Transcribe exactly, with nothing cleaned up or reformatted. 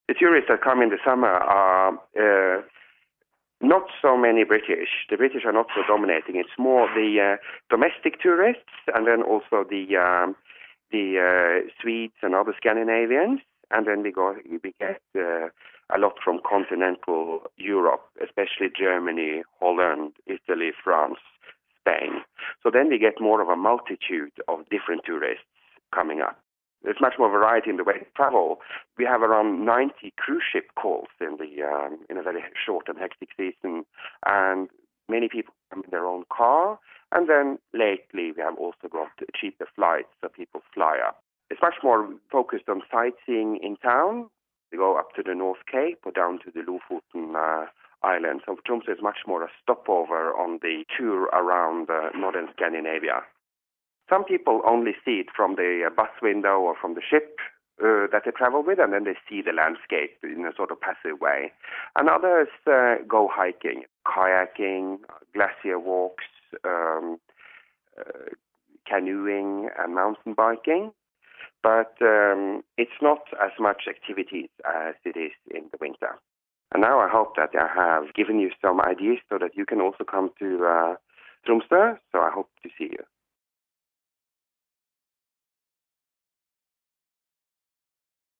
The tourists that come in the summer are uh, not so many British. The British are not so dominating. It's more the uh, domestic tourists, and then also the um, the uh, Swedes and other Scandinavians, and then we go we get uh, a lot from continental Europe, especially Germany, Holland, Italy, France, Spain. So then we get more of a multitude of different tourists coming up. There's much more variety in the way to travel. We have around ninety cruise ship calls in the um, in a very short and hectic season, and many people come in their own car. And then lately we have also got cheaper flights, so people fly up. It's much more focused on sightseeing in town. We go up to the North Cape or down to the Lofoten uh, Islands. So Tromsø is much more a stopover on the tour around uh, northern Scandinavia. Some people only see it from the bus window or from the ship uh, that they travel with, and then they see the landscape in a sort of passive way. And others uh, go hiking, kayaking, glacier walks, um, uh, canoeing and mountain biking. But um, it's not as much activities as it is in the winter. And now I hope that I have given you some ideas so that you can also come to uh, Tromsø. So I hope to see you.